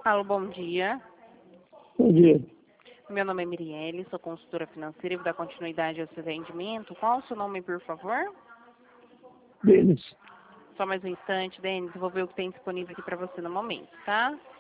Alô, bom dia. Bom dia. Meu nome é Mirielle, sou consultora financeira e vou dar continuidade ao seu atendimento. Qual o seu nome, por favor? Denis. Só mais um instante, Denis, eu vou ver o que tem disponível aqui para você no momento, tá?